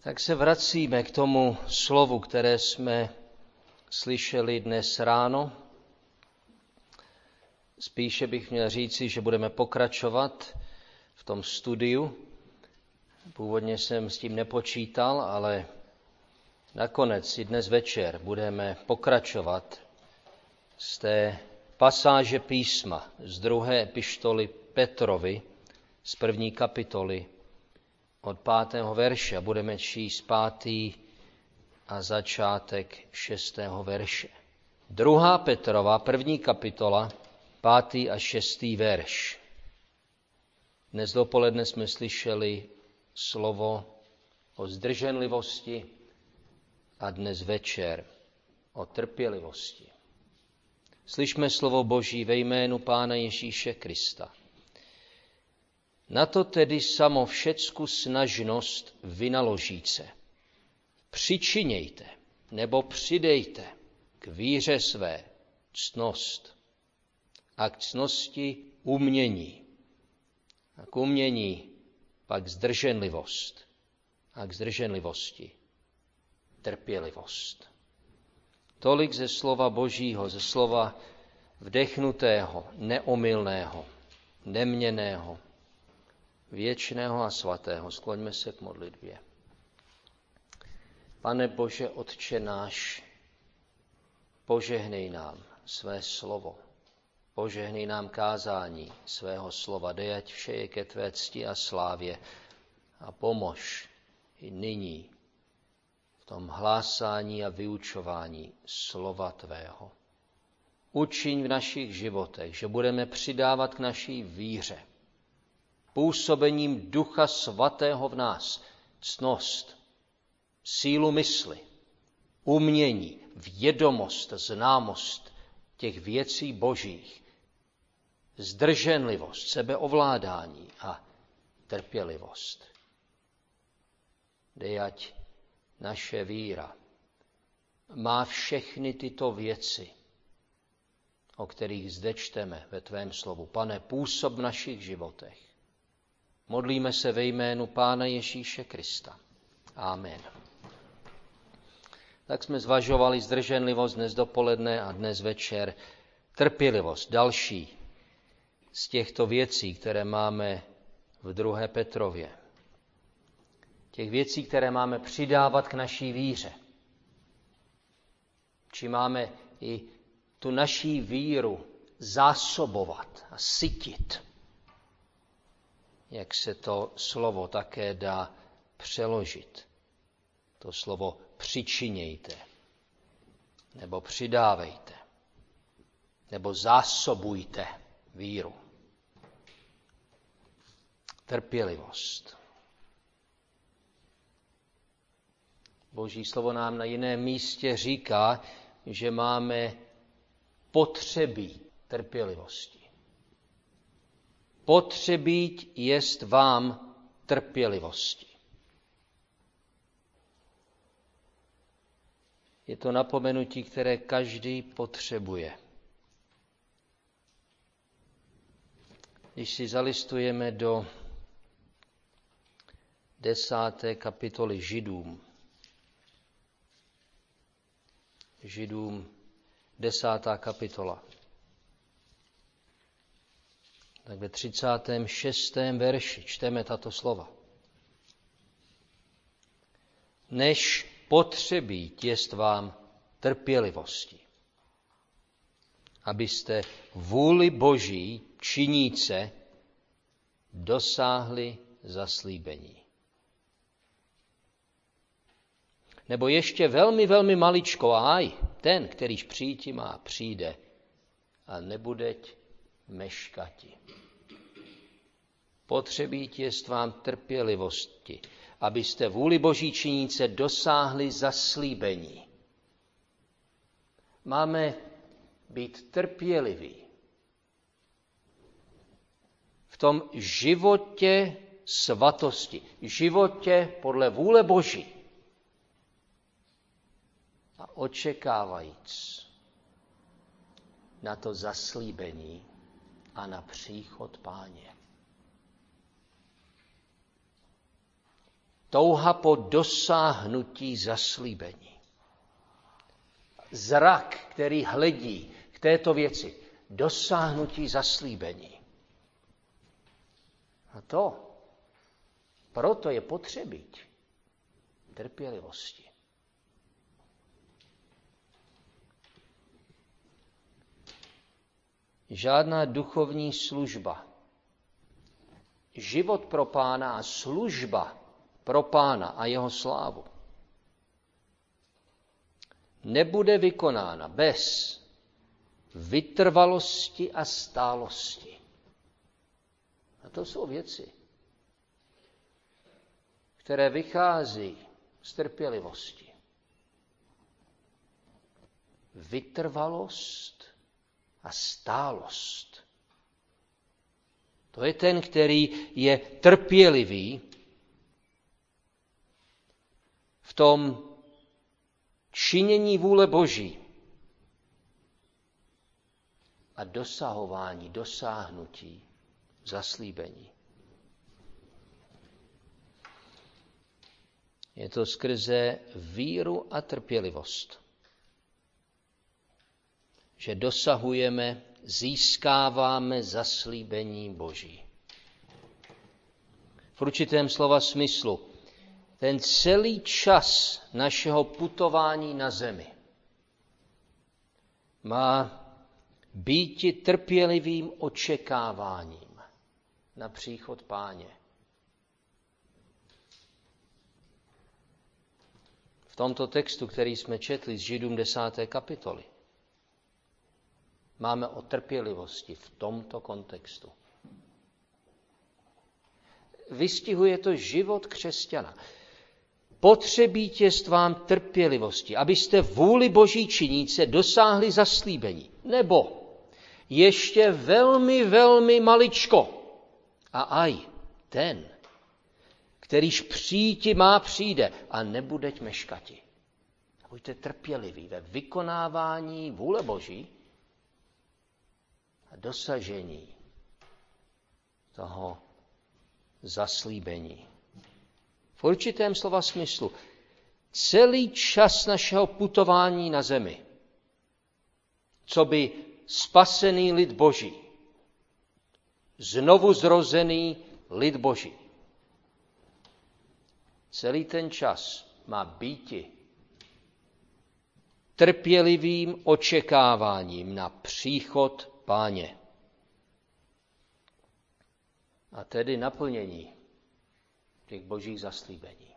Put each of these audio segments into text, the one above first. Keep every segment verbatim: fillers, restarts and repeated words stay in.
Tak se vracíme k tomu slovu, které jsme slyšeli dnes ráno. Spíše bych měl říci, že budeme pokračovat v tom studiu. Původně jsem s tím nepočítal, ale nakonec i dnes večer budeme pokračovat z té pasáže písma z druhé epištoly Petrovi, z první kapitoly, od pátého verše, a budeme číst pátý a začátek šestého verše. Druhá Petrova, první kapitola, pátý a šestý verš. Dnes dopoledne jsme slyšeli slovo o zdrženlivosti a dnes večer o trpělivosti. Slyšme slovo Boží ve jménu Pána Ježíše Krista. Na to tedy samo všecku snažnost vynaložíce. Přičinějte nebo přidejte k víře své ctnost a k ctnosti umění a k umění pak zdrženlivost a k zdrženlivosti trpělivost. Tolik ze slova Božího, ze slova vdechnutého, neomylného, neměnného, věčného a svatého. Skloňme se k modlitbě. Pane Bože, Otče náš, požehnej nám své slovo, požehnej nám kázání svého slova, dej, ať vše je ke tvé cti a slávě a pomož i nyní v tom hlásání a vyučování slova tvého. Učiň v našich životech, že budeme přidávat k naší víře působením Ducha Svatého v nás ctnost, sílu mysli, umění, vědomost, známost těch věcí božích, zdrženlivost, sebeovládání a trpělivost. Dej, ať naše víra má všechny tyto věci, o kterých zde čteme ve tvém slovu. Pane, působ v našich životech. Modlíme se ve jménu Pána Ježíše Krista. Amen. Tak jsme zvažovali zdrženlivost dnes dopoledne a dnes večer. Trpělivost, další z těchto věcí, které máme v druhé Petrově. Těch věcí, které máme přidávat k naší víře. Či máme i tu naší víru zásobovat a sytit. Jak se to slovo také dá přeložit. To slovo přičinějte, nebo přidávejte, nebo zásobujte víru. Trpělivost. Boží slovo nám na jiném místě říká, že máme potřebí trpělivosti. Potřebíť jest vám trpělivosti. Je to napomenutí, které každý potřebuje. Když si zalistujeme do desáté kapitoly Židům, Židům desátá kapitola, tak ve třicátém šestém verši čteme tato slova. Než potřebí jest vám trpělivosti, abyste vůli Boží činíce dosáhli zaslíbení. Nebo ještě velmi, velmi maličko, aj ten, kterýž přijít má, přijde a nebudeť meškati. Potřebí jest vám trpělivosti, abyste vůli Boží činíce dosáhli zaslíbení. Máme být trpěliví v tom životě svatosti, životě podle vůle Boží a očekávajíc na to zaslíbení a na příchod Páně. touha po dosáhnutí zaslíbení. Zrak, který hledí k této věci, dosáhnutí zaslíbení. A to, proto je potřebit trpělivosti. Žádná duchovní služba, život pro Pána a služba pro Pána a jeho slávu nebude vykonána bez vytrvalosti a stálosti. A to jsou věci, které vychází z trpělivosti. Vytrvalost a stálost. To je ten, který je trpělivý v tom činění vůle Boží a dosahování, dosáhnutí zaslíbení. Je to skrze víru a trpělivost, že dosahujeme, získáváme zaslíbení Boží. V určitém slova smyslu, ten celý čas našeho putování na zemi má býti trpělivým očekáváním na příchod Páně. V tomto textu, který jsme četli z Židům desáté kapitoly, máme o trpělivosti v tomto kontextu. Vystihuje to život křesťana. Potřebíte vám trpělivosti, abyste vůli Boží činíce dosáhli zaslíbení. Nebo ještě velmi, velmi maličko. A aj ten, kterýž přijít má, přijde a nebudeť meškati. Buďte trpěliví ve vykonávání vůle Boží a dosažení toho zaslíbení. V určitém slova smyslu celý čas našeho putování na zemi, co by spasený lid Boží, znovu zrozený lid Boží. Celý ten čas má býti trpělivým očekáváním na příchod Páně. A tedy naplnění těch Božích zaslíbení.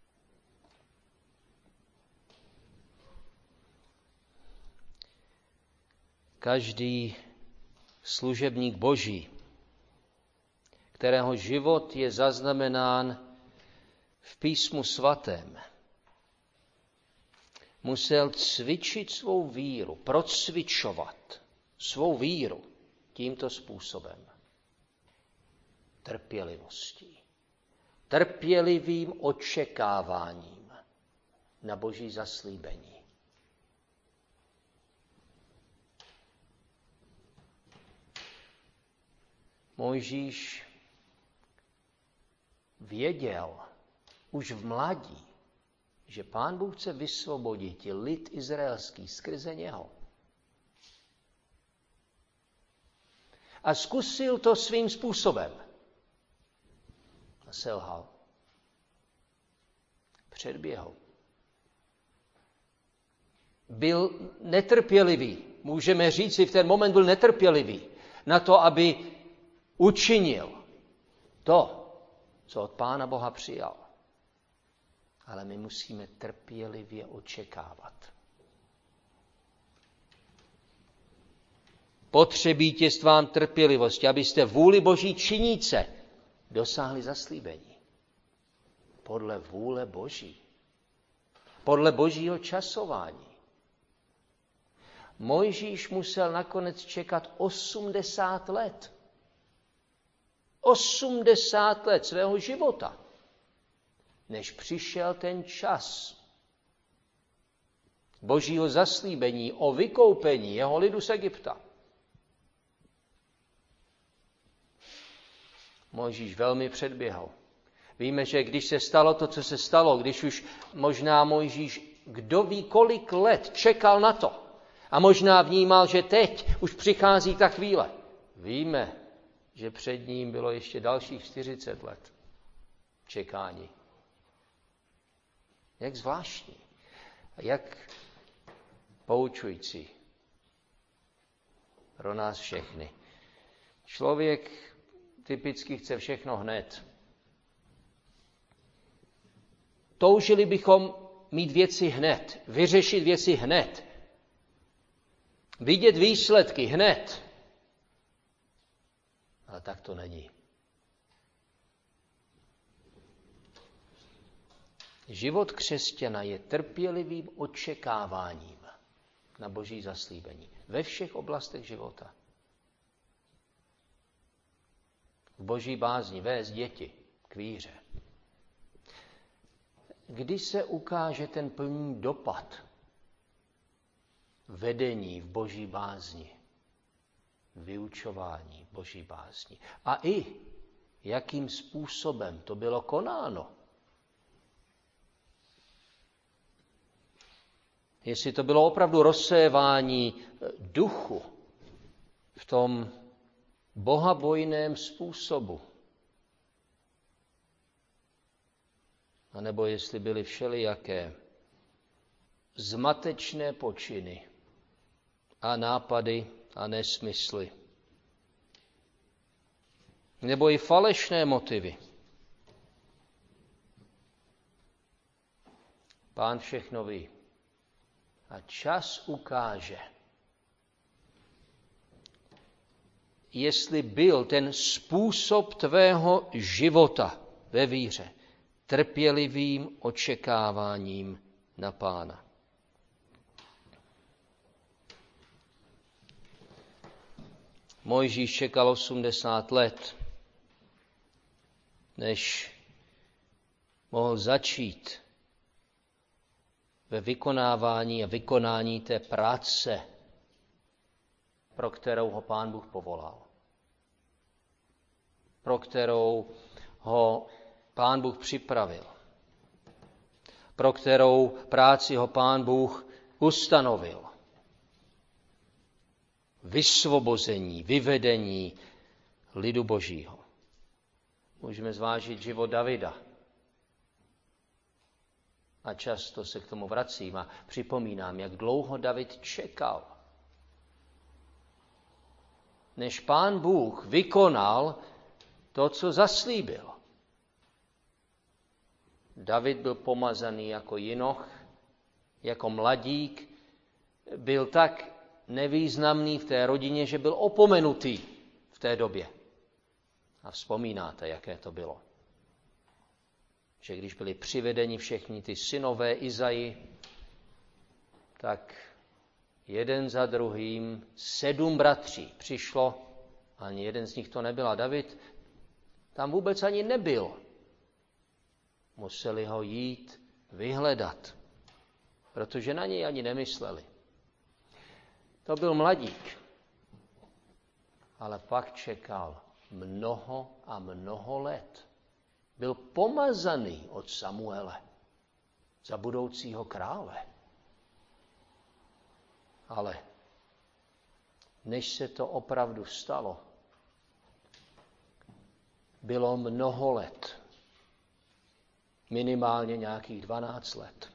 Každý služebník Boží, kterého život je zaznamenán v Písmu svatém, musel cvičit svou víru, procvičovat svou víru tímto způsobem. Trpělivostí. Trpělivým očekáváním na Boží zaslíbení. Mojžíš věděl už v mládí, že Pán Bůh chce vysvobodit lid izraelský skrze něho. A zkusil to svým způsobem. A selhal. Předběhl. Byl netrpělivý. Můžeme říct, že v ten moment byl netrpělivý na to, aby učinil to, co od Pána Boha přijal. Ale my musíme trpělivě očekávat. Potřebíte vám trpělivosti, abyste vůli Boží činíce dosáhli zaslíbení. Podle vůle Boží. Podle Božího časování. Mojžíš musel nakonec čekat osmdesát let. osmdesát let svého života, než přišel ten čas Božího zaslíbení o vykoupení jeho lidu z Egypta. Mojžíš velmi předběhl. Víme, že když se stalo to, co se stalo, když už možná Mojžíš, kdo ví kolik let čekal na to a možná vnímal, že teď už přichází ta chvíle. Víme, že před ním bylo ještě dalších čtyřicet let čekání. Jak zvláštní a jak poučující pro nás všechny. Člověk typicky chce všechno hned. Toužili bychom mít věci hned, vyřešit věci hned, vidět výsledky hned. Ale tak to není. Život křesťana je trpělivým očekáváním na Boží zaslíbení ve všech oblastech života. V Boží bázni vést děti k víře. Kdy se ukáže ten plný dopad vedení v Boží bázni, vyučování v Boží bázni a i jakým způsobem to bylo konáno. Jestli to bylo opravdu rozsévání duchu v tom bohabojném způsobu, a nebo jestli byly všelijaké zmatečné počiny a nápady a nesmysly, nebo i falešné motivy. Pán všechno ví. A čas ukáže, jestli byl ten způsob tvého života ve víře trpělivým očekáváním na Pána. Mojžíš čekal osmdesát let, než mohl začít ve vykonávání a vykonání té práce, pro kterou ho Pán Bůh povolal. Pro kterou ho Pán Bůh připravil. Pro kterou práci ho Pán Bůh ustanovil. Vysvobození, vyvedení lidu Božího. Můžeme zvážit život Davida. A často se k tomu vracím a připomínám, jak dlouho David čekal, než Pán Bůh vykonal to, co zaslíbil. David byl pomazaný jako jinoch, jako mladík, byl tak nevýznamný v té rodině, že byl opomenutý v té době. A vzpomínáte, jaké to bylo. Že když byli přivedeni všichni ty synové Izaji, tak jeden za druhým sedm bratří přišlo, ani jeden z nich to nebyl. A David tam vůbec ani nebyl. Museli ho jít vyhledat, protože na něj ani nemysleli. To byl mladík, ale pak čekal mnoho a mnoho let. Byl pomazaný od Samuele za budoucího krále. Ale než se to opravdu stalo, bylo mnoho let. Minimálně nějakých dvanáct let.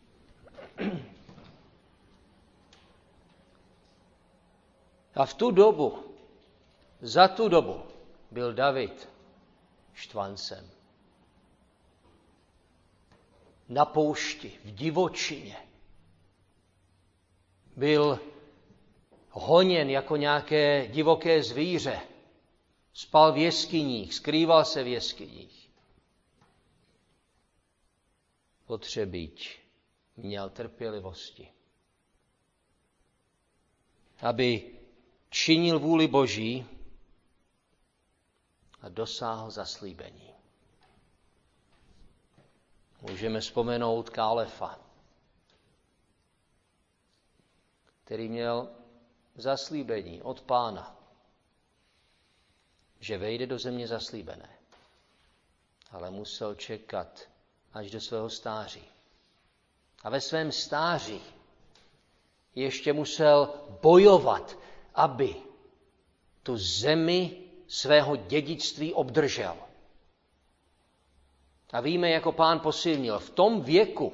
A v tu dobu, za tu dobu, byl David štvancem. Na poušti, v divočině. Byl honěn jako nějaké divoké zvíře. Spal v jeskyních, skrýval se v jeskyních. Potřebíč měl trpělivosti, aby činil vůli Boží a dosáhl zaslíbení. Můžeme vzpomenout Kálefa, který měl zaslíbení od Pána, že vejde do země zaslíbené. ale musel čekat až do svého stáří. A ve svém stáří ještě musel bojovat, aby tu zemi svého dědictví obdržel. A víme, jako Pán posilnil v tom věku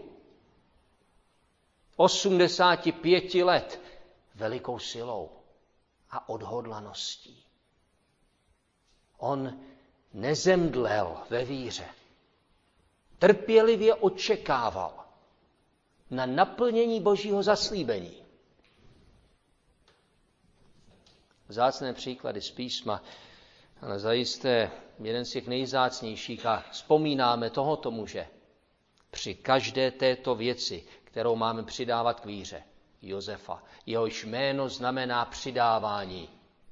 osmdesáti pěti let velikou silou a odhodlaností. On nezemdlel ve víře. Trpělivě očekával na naplnění Božího zaslíbení. Vzácné příklady z písma, ale zajisté jeden z těch nejvzácnějších a vzpomínáme tohoto muže při každé této věci, kterou máme přidávat k víře, Josefa. Jehož jméno znamená přidávání.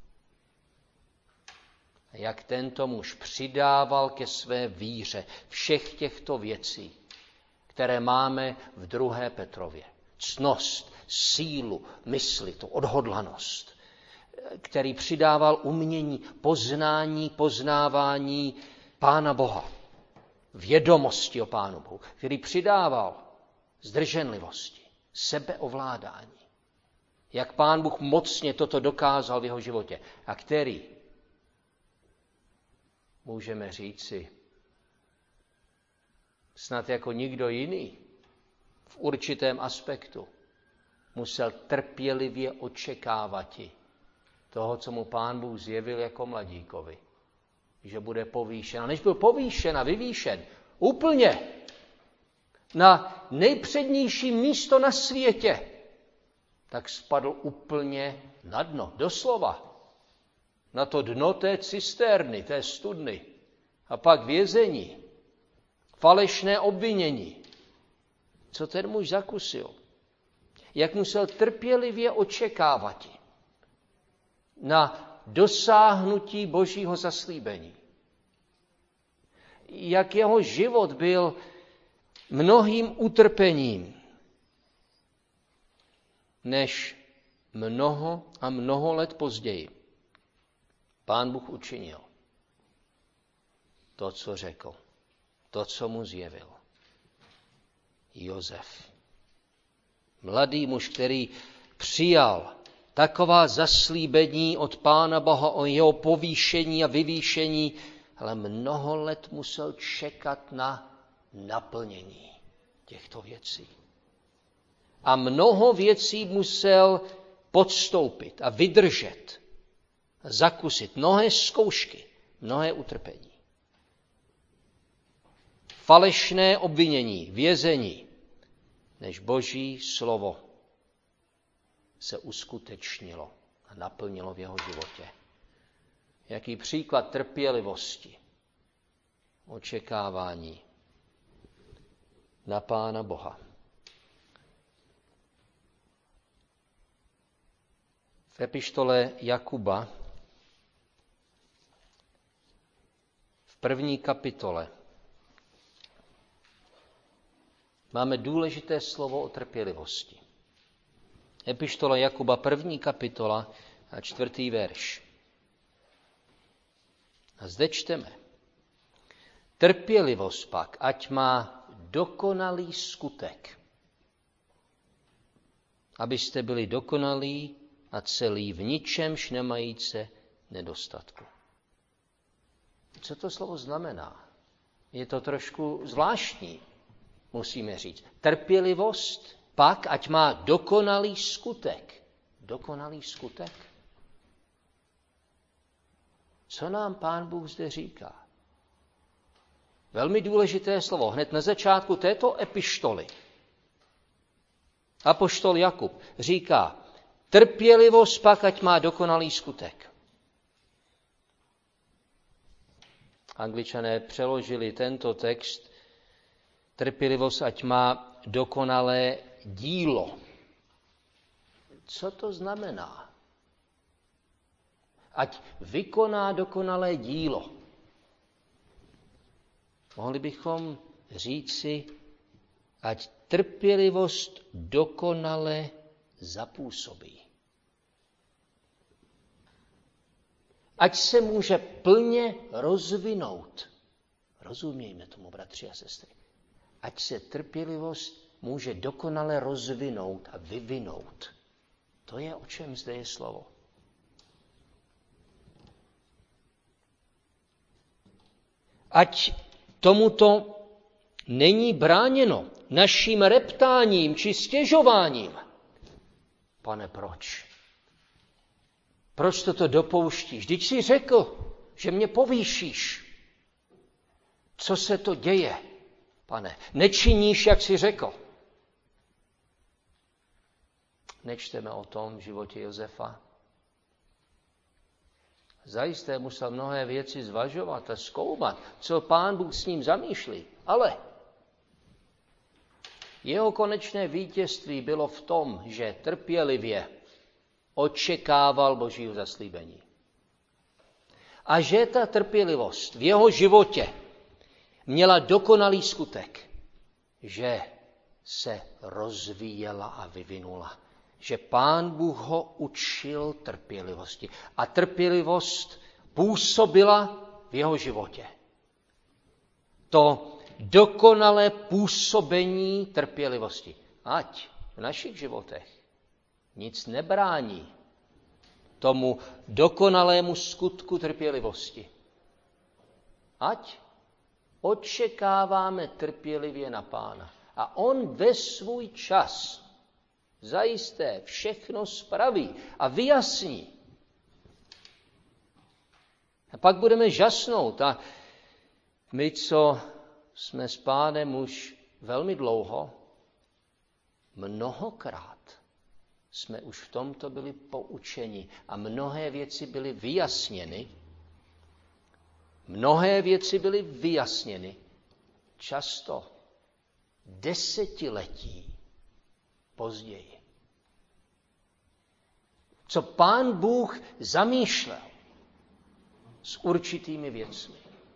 Jak tento muž přidával ke své víře všech těchto věcí, které máme v druhé Petrově. Ctnost, sílu, mysli, tu odhodlanost, který přidával umění, poznání, poznávání Pána Boha, vědomosti o Pánu Bohu, který přidával zdrženlivosti, sebeovládání. Jak Pán Bůh mocně toto dokázal v jeho životě a který, můžeme říci, snad jako nikdo jiný v určitém aspektu musel trpělivě očekávat toho, co mu Pán Bůh zjevil jako mladíkovi, že bude povýšen. A než byl povýšen a vyvýšen úplně na nejpřednější místo na světě, tak spadl úplně na dno, doslova, na to dno té cisterny, té studny. A pak vězení, falešné obvinění. Co ten muž zakusil? Jak musel trpělivě očekávat na dosáhnutí Božího zaslíbení. Jak jeho život byl mnohým utrpením, než mnoho a mnoho let později Pán Bůh učinil to, co řekl, to, co mu zjevil. Josef, mladý muž, který přijal taková zaslíbení od Pána Boha o jeho povýšení a vyvýšení, ale mnoho let musel čekat na naplnění těchto věcí. A mnoho věcí musel podstoupit a vydržet, a zakusit mnohé zkoušky, mnohé utrpení. Falešné obvinění, vězení, než Boží slovo se uskutečnilo a naplnilo v jeho životě. Jaký příklad trpělivosti, očekávání na Pána Boha. V epištole Jakuba v první kapitole máme důležité slovo o trpělivosti. Epištola Jakuba, první kapitola a čtvrtý verš. A zde čteme. Trpělivost pak, ať má dokonalý skutek, abyste byli dokonalí a celí v ničemž nemajíce nedostatku. Co to slovo znamená? Je to trošku zvláštní, musíme říct. Trpělivost pak, ať má dokonalý skutek. Dokonalý skutek? Co nám Pán Bůh zde říká? Velmi důležité slovo. Hned na začátku této epištoly apoštol Jakub říká, trpělivost pak, ať má dokonalý skutek. Angličané přeložili tento text, trpělivost, ať má dokonalé dílo. Co to znamená? Ať vykoná dokonalé dílo. Mohli bychom říci, ať trpělivost dokonale zapůsobí. Ať se může plně rozvinout Rozumějme tomu, bratři a sestry. Ať se trpělivost může dokonale rozvinout a vyvinout. To je, o čem zde je slovo. Ať tomuto není bráněno naším reptáním či stěžováním. Pane, proč? Proč toto dopouštíš? Vždyť jsi řekl, že mě povýšíš. Co se to děje, Pane? Nečiníš, jak jsi řekl. Nečteme o tom v životě Josefa. Zajisté musel mnohé věci zvažovat a zkoumat, co Pán Bůh s ním zamýšlí. Ale jeho konečné vítězství bylo v tom, že trpělivě očekával Božího zaslíbení. A že ta trpělivost v jeho životě měla dokonalý skutek, že se rozvíjela a vyvinula. Že Pán Bůh ho učil trpělivosti. A trpělivost působila v jeho životě. To dokonalé působení trpělivosti. Ať v našich životech nic nebrání tomu dokonalému skutku trpělivosti. Ať očekáváme trpělivě na Pána. A on ve svůj čas zajisté všechno spraví a vyjasní. A pak budeme žasnout. A my, co jsme s Pánem už velmi dlouho, mnohokrát jsme už v tomto byli poučeni a mnohé věci byly vyjasněny. Mnohé věci byly vyjasněny. Často desetiletí později. Co Pán Bůh zamýšlel s určitými věcmi.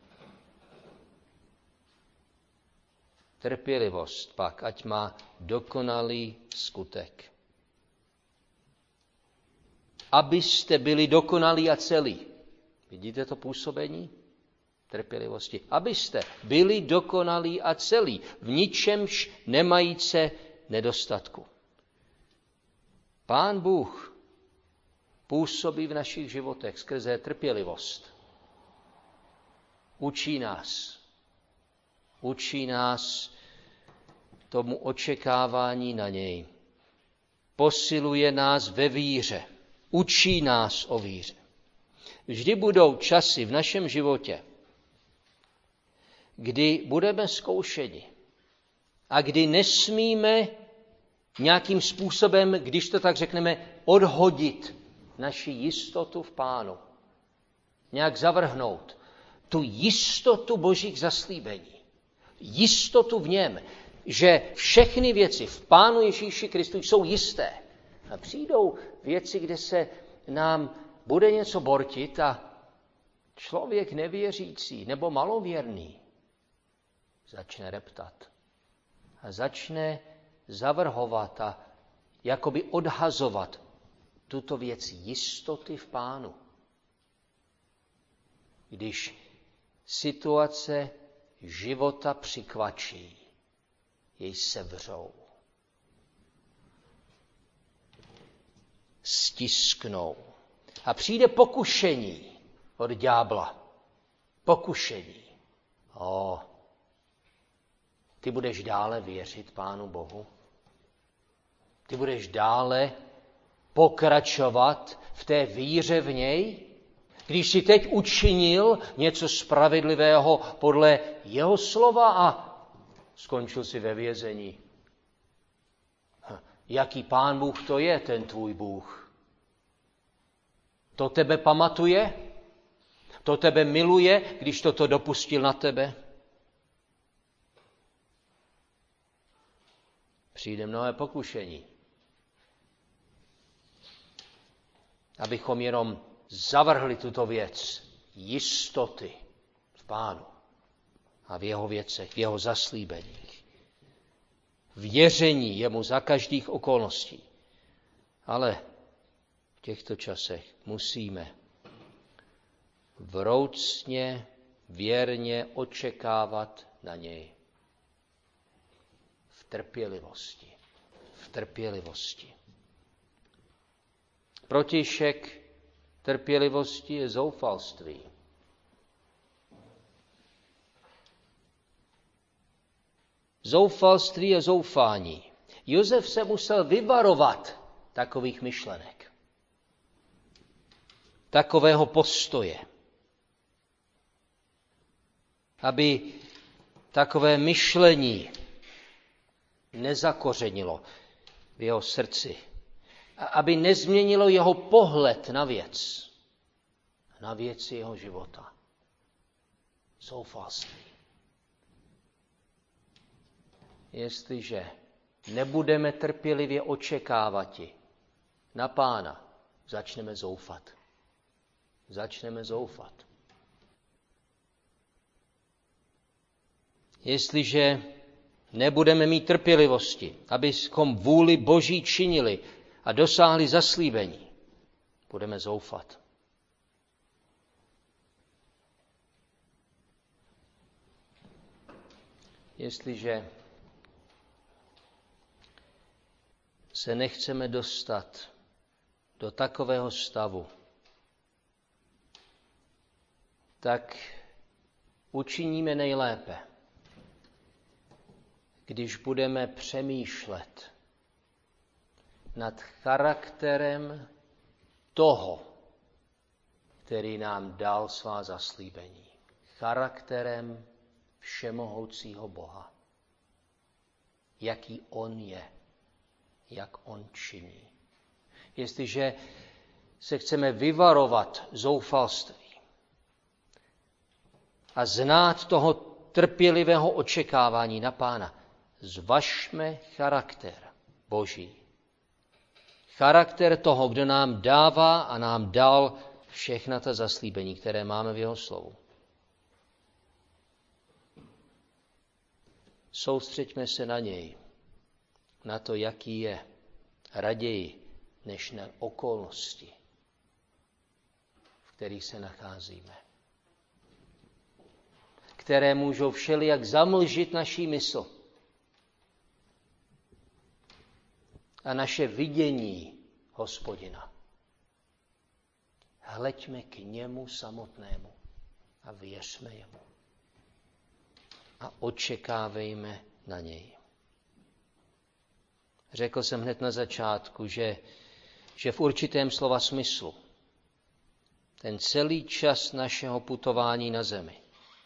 Trpělivost pak, ať má dokonalý skutek. Abyste byli dokonalí a celí. Vidíte to působení trpělivosti? Abyste byli dokonalí a celí, v ničemž nemajíce nedostatku. Pán Bůh působí v našich životech skrze trpělivost. Učí nás. Učí nás tomu očekávání na něj. Posiluje nás ve víře. Učí nás o víře. Vždy budou časy v našem životě, kdy budeme zkoušeni a kdy nesmíme nějakým způsobem, když to tak řekneme, odhodit naši jistotu v Pánu. Nějak zavrhnout tu jistotu Božích zaslíbení. Jistotu v něm, že všechny věci v Pánu Ježíši Kristu jsou jisté. A přijdou věci, kde se nám bude něco bortit a člověk nevěřící nebo malověrný začne reptat a začne zavrhovat a jakoby odhazovat tuto věc jistoty v Pánu. Když situace života přikvačí, jej sevřou, stisknou a přijde pokušení od ďábla. Pokušení. O, ty budeš dále věřit Pánu Bohu? Ty budeš dále pokračovat v té víře v něj? Když jsi teď učinil něco spravedlivého podle jeho slova a skončil si ve vězení. Jaký Pán Bůh to je, ten tvůj Bůh? To tebe pamatuje? To tebe miluje, když toto dopustil na tebe? Přijde mnohé pokušení. Abychom jenom zavrhli tuto věc jistoty v Pánu a v jeho věcech, v jeho zaslíbeních. Věření jemu za každých okolností. Ale v těchto časech musíme vroucně věrně očekávat na něj. V trpělivosti. V trpělivosti. Protišek trpělivosti je zoufalství. Zoufalství je zoufání. Josef se musel vyvarovat takových myšlenek. Takového postoje. Aby takové myšlení nezakořenilo v jeho srdci. A aby nezměnilo jeho pohled na věc. Na věci jeho života. Zoufalství. Jestliže nebudeme trpělivě očekávati na Pána, začneme zoufat. Začneme zoufat. Jestliže nebudeme mít trpělivosti, abychom vůli Boží činili a dosáhli zaslíbení, budeme zoufat. Jestliže se nechceme dostat do takového stavu, tak učiníme nejlépe, když budeme přemýšlet nad charakterem toho, který nám dal svá zaslíbení. Charakterem všemohoucího Boha. Jaký on je, jak on činí. Jestliže se chceme vyvarovat zoufalství a znát toho trpělivého očekávání na Pána, zvažme charakter Boží. Charakter toho, kdo nám dává a nám dal všechna ta zaslíbení, které máme v jeho slovu. Soustřeďme se na něj, na to, jaký je, raději než na okolnosti, v kterých se nacházíme, které můžou všelijak zamlžit naší mysl a naše vidění Hospodina. Hleďme k němu samotnému a věřme jemu. A očekávejme na něj. Řekl jsem hned na začátku, že, že v určitém slova smyslu ten celý čas našeho putování na zemi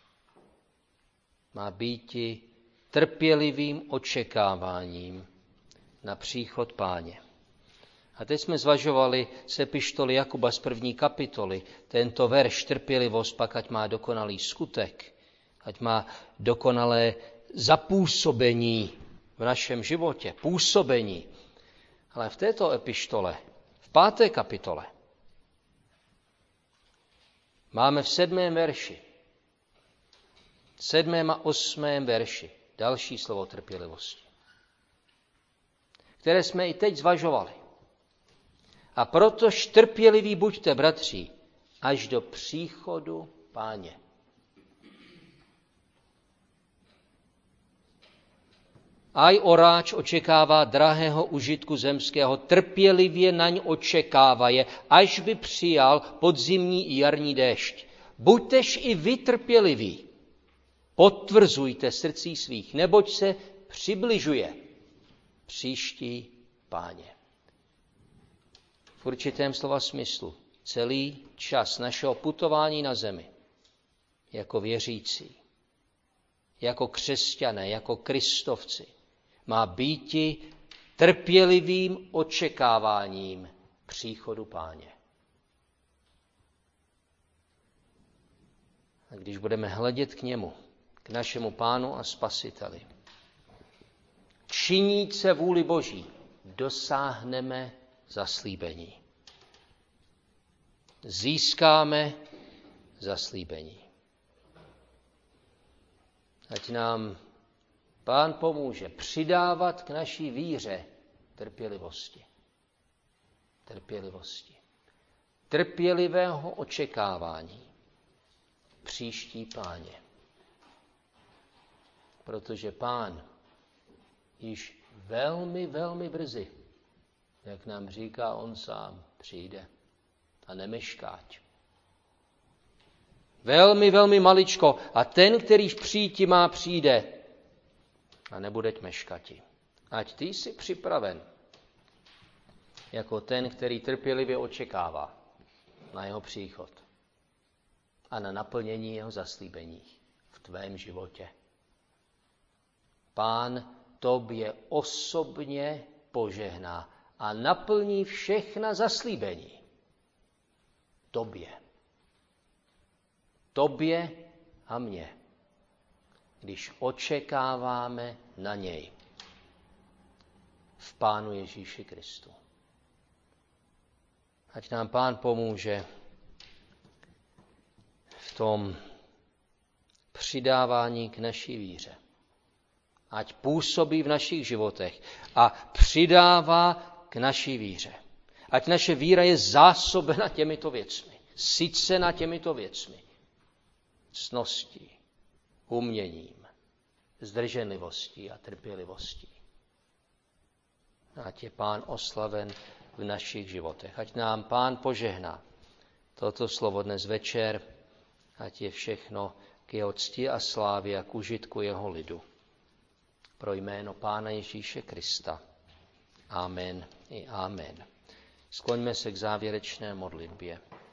má býti trpělivým očekáváním na příchod Páně. A teď jsme zvažovali z epištoly Jakuba z první kapitoly tento verš trpělivost, pak ať má dokonalý skutek, ať má dokonalé zapůsobení v našem životě, působení. Ale v této epištole, v páté kapitole, máme v sedmém verši, sedmém a osmém verši další slovo trpělivosti, které jsme i teď zvažovali. A protož trpěliví buďte, bratři, až do příchodu Páně. Aj oráč očekává drahého užitku zemského, trpělivě naň očekává je, až by přijal podzimní i jarní déšť. Buďtež i vy trpěliví, potvrzujte srdcí svých, neboť se přibližuje příští Páně. V určitém slova smyslu celý čas našeho putování na zemi jako věřící, jako křesťané, jako kristovci, má býti trpělivým očekáváním příchodu Páně. A když budeme hledět k němu, k našemu Pánu a Spasiteli, činit se vůli Boží, dosáhneme zaslíbení. Získáme zaslíbení. Ať nám Pán pomůže přidávat k naší víře trpělivosti. Trpělivosti. Trpělivého očekávání příští Páně. Protože Pán již velmi, velmi brzy, jak nám říká on sám, přijde a nemeškáť. Velmi, velmi maličko. A ten, kterýž přijít má, přijde a nebudeť meškati. Ať ty jsi připraven jako ten, který trpělivě očekává na jeho příchod a na naplnění jeho zaslíbení v tvém životě. Pán tobě osobně požehná a naplní všechna zaslíbení. Tobě. Tobě a mně, když očekáváme na něj v Pánu Ježíši Kristu. Ať nám Pán pomůže v tom přidávání k naší víře. Ať působí v našich životech a přidává k naší víře. Ať naše víra je zásobena těmito věcmi, sycena těmito věcmi. Ctností, uměním, zdrženlivostí a trpělivostí. Ať je Pán oslaven v našich životech. Ať nám Pán požehná toto slovo dnes večer, ať je všechno k jeho cti a slávě a k užitku jeho lidu. Pro jméno Pána Ježíše Krista. Amen i amen. Skloňme se k závěrečné modlitbě.